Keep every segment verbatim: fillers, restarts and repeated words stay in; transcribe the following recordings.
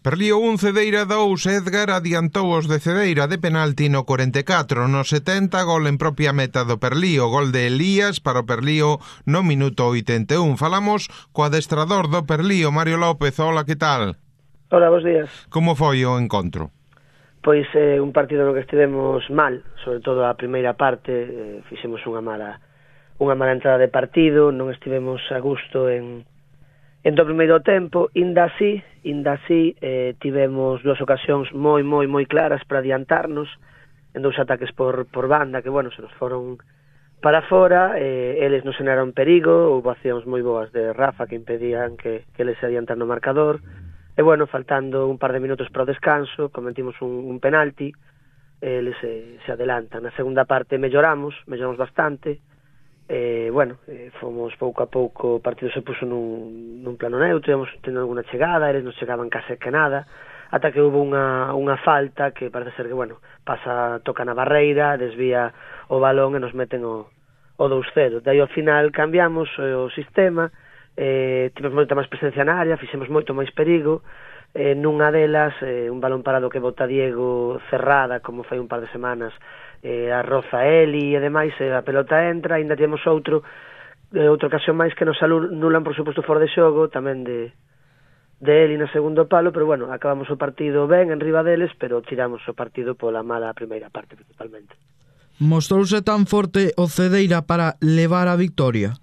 Perlío un, Cedeira dous. Edgar adiantou os de Cedeira de penalti no cuarenta e catro. No setenta, gol en propia meta do Perlío. Gol de Elías para o Perlío no minuto oitenta e un. Falamos co adestrador do Perlío, Mario López. Hola, que tal? Hola, bons días. Como foi o encontro? Pois eh, un partido no que estivemos mal, sobre todo a primeira parte, eh, fixemos unha mala unha mala entrada de partido, non estivemos a gusto en En do primeiro tempo, inda así, inda así, eh, tivemos dúas ocasións moi, moi, moi claras para adiantarnos, en dous ataques por, por banda, que, bueno, se nos foron para fora, eh, eles nos xeraron perigo, houve accións moi boas de Rafa que impedían que, que eles se adiantan no marcador, e, bueno, faltando un par de minutos para o descanso, cometimos un, un penalti, eles se, se adelantan. Na segunda parte melloramos, melloramos bastante, Eh, bueno, eh, fomos pouco a pouco, o partido se puso nun, nun plano neutro, íamos tendo alguna chegada, eles non chegaban case que nada, ata que hubo unha, unha falta que parece ser que, bueno, pasa, toca na barreira, desvía o balón e nos meten o, o dous cero. Daí ao final cambiamos eh, o sistema, eh, tivemos moita máis presencia na área, fixemos moito máis perigo, eh, nunha delas, eh, un balón parado que bota Diego cerrada, como fai un par de semanas, eh, a roza Eli e demais, e a pelota entra, ainda temos outro eh, outra ocasión máis que nos anulan por suposto fora de xogo, tamén de de Eli no segundo palo, pero bueno, acabamos o partido ben en riba deles, pero tiramos o partido pola mala primeira parte principalmente. Mostrouse tan forte o Cedeira para levar a victoria?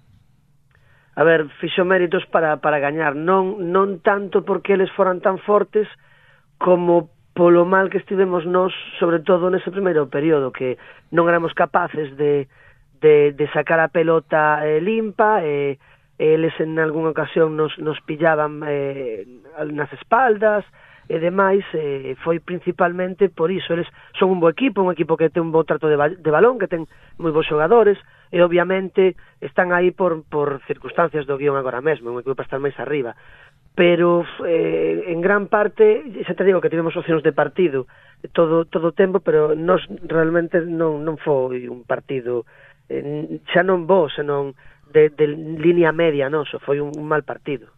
A ver, fixo méritos para, para gañar, non, non tanto porque eles foran tan fortes como polo mal que estivemos nós, sobre todo nese primeiro período, que non éramos capaces de, de, de sacar a pelota eh, limpa, e eh, eles en algunha ocasión nos, nos pillaban eh, nas espaldas e demais, eh, foi principalmente por iso. Eles son un bo equipo, un equipo que ten un bo trato de, de balón, que ten moi bons xogadores, e obviamente están aí por, por circunstancias do guión agora mesmo, un equipo para estar máis arriba. Pero eh, en gran parte, xa te digo que tivemos opcións de partido todo todo o tempo, pero nos realmente non, non foi un partido eh, xa non bo, senón de, de línea media noso, foi un, un mal partido.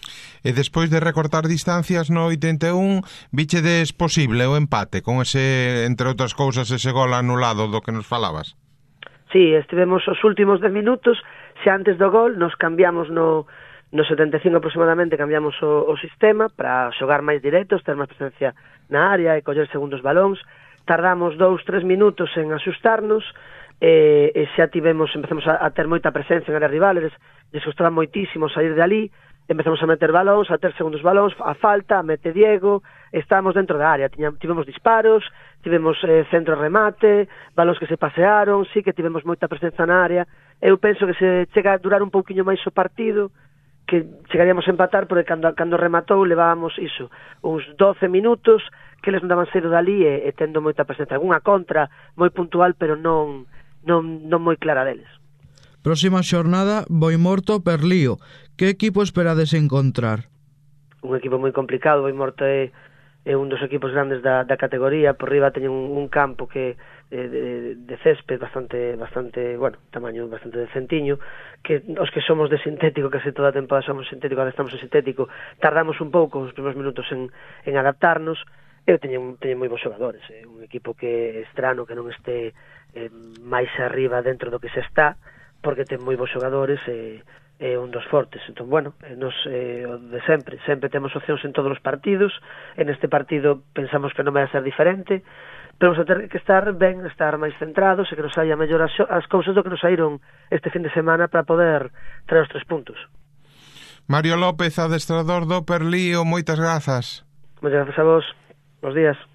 E despois de recortar distancias no oitenta e un, vichedes posible o empate con ese, entre outras cousas, ese gol anulado do que nos falabas? Sí, estivemos os últimos dez minutos, xa antes do gol nos cambiamos no No setenta e cinco aproximadamente cambiamos o, o sistema para xogar máis directos, ter máis presencia na área e coller segundos balóns. Tardamos dous, tres minutos en asustarnos e, e xa tivemos, empezamos a, a ter moita presencia en área rival, eles les costaba moitísimo sair de ali, empezamos a meter balóns, a ter segundos balóns, a falta, a mete Diego, estábamos dentro da área, Tiña, tivemos disparos, tivemos eh, centro remate, balóns que se pasearon, sí que tivemos moita presencia na área. Eu penso que se chega a durar un pouquiño máis o partido, que chegaríamos a empatar, porque cando, cando rematou levábamos iso, uns doce minutos que eles non daban saído dali e, e tendo moita presencia, algunha contra moi puntual, pero non, non, non moi clara deles. Próxima xornada, Boimorto Perlío. Que equipo esperades encontrar? Un equipo moi complicado. Boimorto é, é un dos equipos grandes da, da categoría, por riba teñen un, un campo que de, de césped bastante, bastante, bueno, tamaño bastante decentiño, que os que somos de sintético, case toda a temporada somos sintético, ahora estamos en sintético, tardamos un pouco os primeiros minutos en, en adaptarnos, e teñen, teñen moi bons xogadores, é un equipo que é estrano que non este eh, máis arriba dentro do que se está, porque ten moi bons xogadores e é un dos fortes. Entón, bueno, nos, eh, de sempre, sempre temos opcións en todos os partidos, en este partido pensamos que non vai a ser diferente, pero vamos a ter que estar ben, estar máis centrados e que nos saia mellor as, as cousas do que nos saíron este fin de semana para poder traer os tres puntos. Mario López, adestrador do Perlío, moitas grazas. Moitas grazas a vos. Bos días.